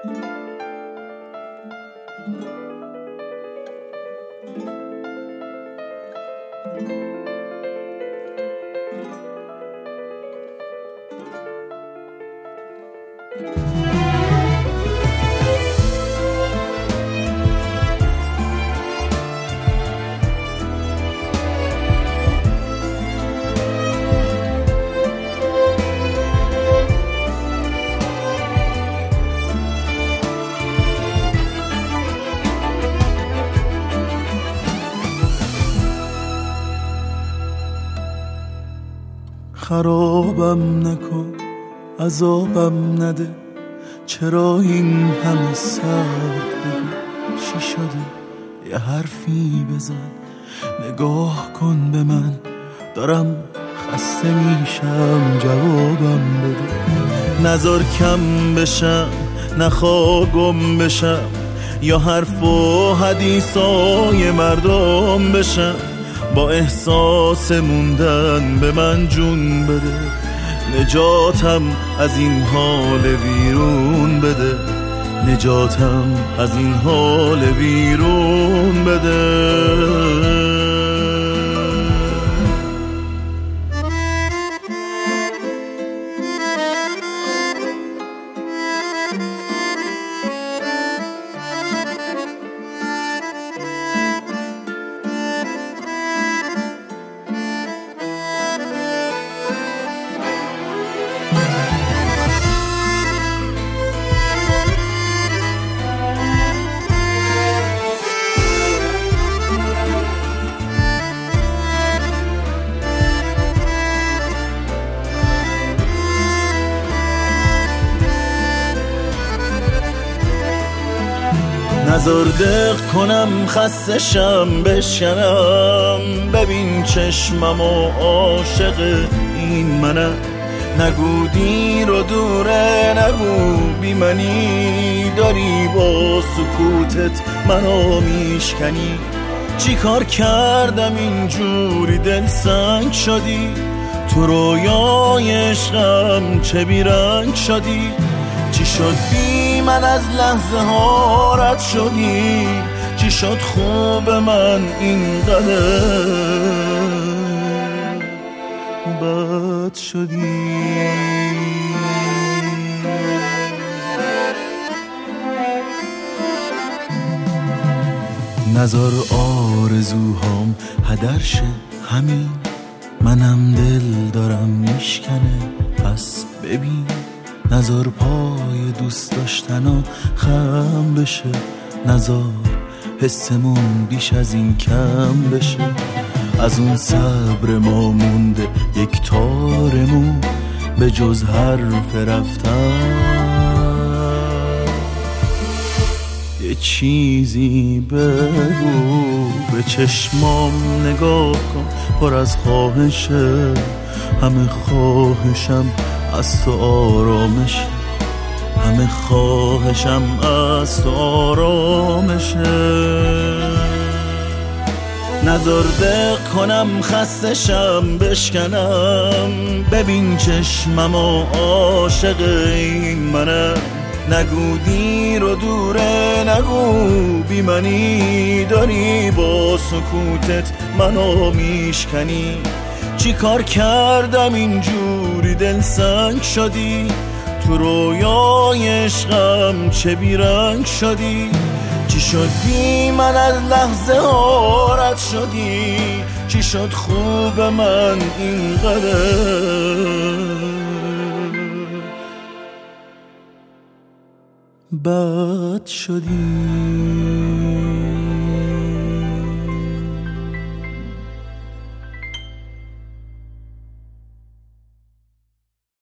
خرابم نکن، عذابم نده، چرا این همه سرد بگی؟ چی شده؟ یه حرفی بزن، نگاه کن به من، دارم خسته میشم، جوابم بده. نذار کم بشم، نخواه گم بشم، یا حرف و حدیثای مردم بشم. با احساس موندن به من جون بده، نجاتم از این حال ویرون بده، نجاتم از این حال ویرون بده. نذار دق کنم، خسته شم، بشکنم، ببین چشمم و عاشق این منم. نگو دیر و دوره، نگو بی منی، داری با سکوتت منو میشکنی. چی کار کردم اینجوری دل سنگ شدی؟ تو رویای عشقم چه بیرنگ شدی؟ چی شد بی من از لحظه ها رد شدی؟ چی شد خوب من اینقدر بد شدی؟ نذار آرزوهام هدر شه، همین منم دل دارم میشکنه، پس ببین. نذار پای دوست داشتن خم بشه، نذار حسمون بیش از این کم بشه. از اون صبر ما مونده یک تارمون، به جز حرف رفتن. یه چیزی بگو، به چشمام نگاه کن، پر از خواهشه، همه خواهشم از تو آرامش، همه خواهشم از تو آرامشه. نذار دق کنم، خسته شم، بشکنم، ببین چشمم و عاشق این منم. نگو دیر و دوره، نگو بی منی، داری با سکوتت منو میشکنی. چی کار کردم اینجوری دل سنگ شدی؟ تو رویای عشقم چه بیرنگ شدی؟ چی شد بی من از لحظه ها رد شدی؟ چی شد خوب من اینقدر بد شدی؟